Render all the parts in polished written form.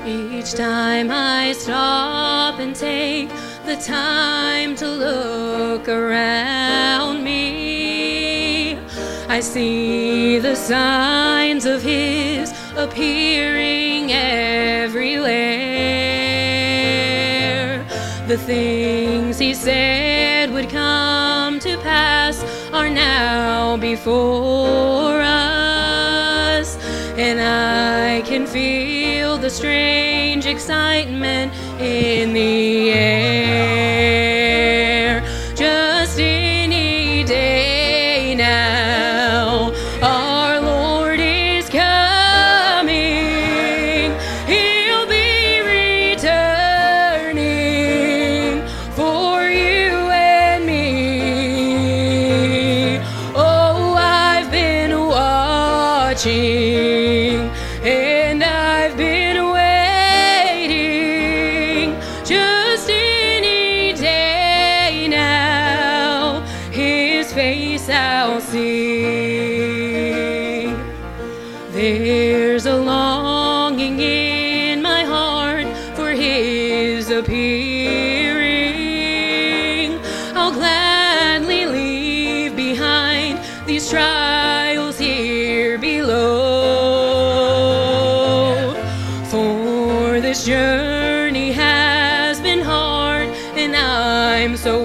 Each time I stop and take the time to look around me, I see the signs of His appearing everywhere. The things He said would come to pass are now before us, and I can feel the strange excitement in the air. Just any day now, our Lord is coming. He'll be returning for you and me. Oh, I've been watching, and I've been waiting. Just any day now, His face I'll see. There's a longing in my heart for His appearing. I'll gladly leave behind these trials here below, for this journey has been hard and I'm so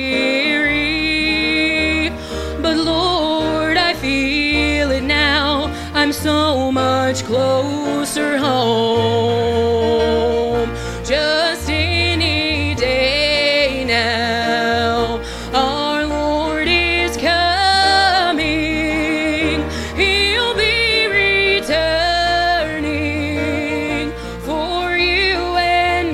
weary. But Lord, I feel it now, I'm so much closer home. Just any day now, our Lord is coming. He'll be returning for you and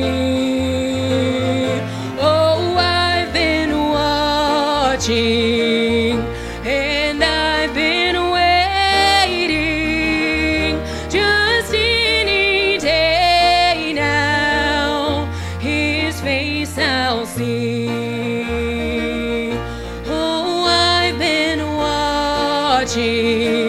me. Oh, I've been watching, and I've been waiting. Just any day now, His face I'll see. Oh, I've been watching,